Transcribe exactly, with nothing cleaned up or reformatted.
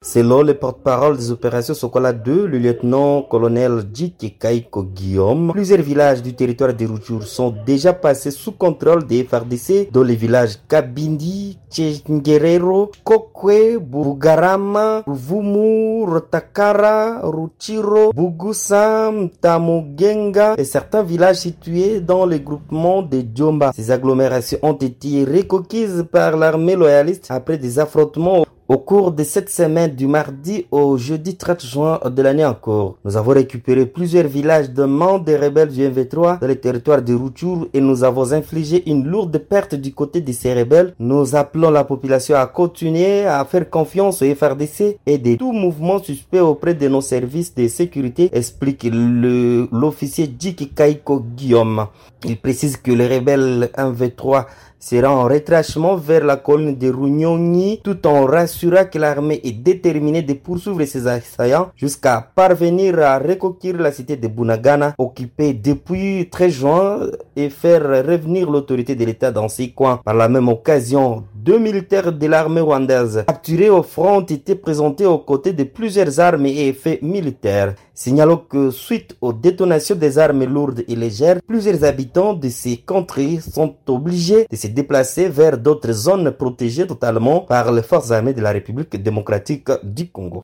Selon le porte-parole des opérations Sokola deux, le lieutenant-colonel Djiki Kaiko Guillaume, plusieurs villages du territoire de Rutshuru sont déjà passés sous contrôle des F A R D C, dont les villages Kabindi, Tchengerero, Kokwe, Bugarama, Ruvumu, Rotakara, Ruchiro, Bugusa, Tamugenga et certains villages situés dans le groupement de Djomba. Ces agglomérations ont été reconquises par l'armée loyaliste après des affrontements au cours de cette semaine du mardi au jeudi trente juin de l'année en cours. Nous avons récupéré plusieurs villages de main des rebelles du M V trois dans le territoire de Rutshuru et nous avons infligé une lourde perte du côté de ces rebelles. Nous appelons la population à continuer à faire confiance au F A R D C et de tout mouvement suspect auprès de nos services de sécurité, explique le, l'officier Djiki Kaiko Guillaume. Il précise que les rebelles M V trois sera en retranchement vers la colline de Runyonyi, tout en rassurant que l'armée est déterminée de poursuivre ses assaillants jusqu'à parvenir à reconquérir la cité de Bunagana, occupée depuis treize juin, et faire revenir l'autorité de l'État dans ces coins. Par la même occasion, deux militaires de l'armée rwandaise capturés au front ont été présentés aux côtés de plusieurs armes et effets militaires. Signalons que suite aux détonations des armes lourdes et légères, plusieurs habitants de ces contrées sont obligés de se déplacer vers d'autres zones protégées totalement par les forces armées de la République démocratique du Congo.